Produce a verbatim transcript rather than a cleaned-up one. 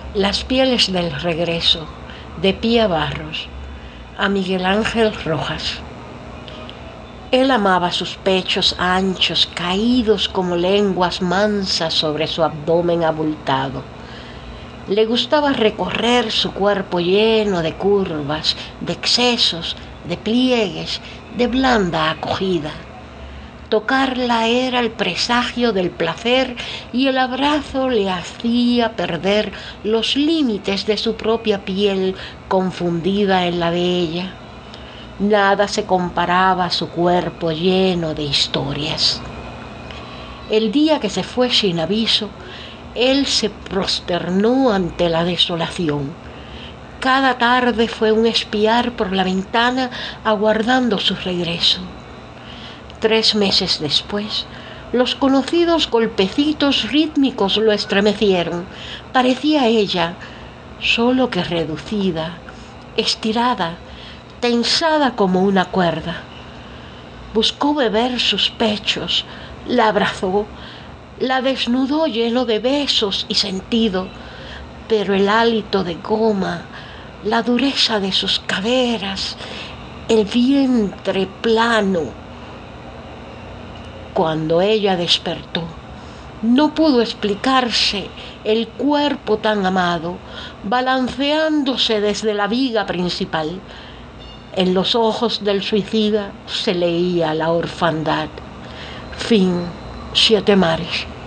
Las pieles del regreso, de Pía Barros, a Miguel Ángel Rojas. Él amaba sus pechos anchos, caídos como lenguas mansas sobre su abdomen abultado. Le gustaba recorrer su cuerpo lleno de curvas, de excesos, de pliegues, de blanda acogida. Tocarla era el presagio del placer y el abrazo le hacía perder los límites de su propia piel confundida en la de ella. Nada se comparaba a su cuerpo lleno de historias. El día que se fue sin aviso, él se prosternó ante la desolación. Cada tarde fue un espiar por la ventana aguardando su regreso. Tres meses después, los conocidos golpecitos rítmicos lo estremecieron. Parecía ella, solo que reducida, estirada, tensada como una cuerda. Buscó beber sus pechos, la abrazó, la desnudó lleno de besos y sentido, pero el hálito de goma, la dureza de sus caderas, el vientre plano. Cuando ella despertó, no pudo explicarse el cuerpo tan amado, balanceándose desde la viga principal. En los ojos del suicida se leía la orfandad. Fin, Siete Mares.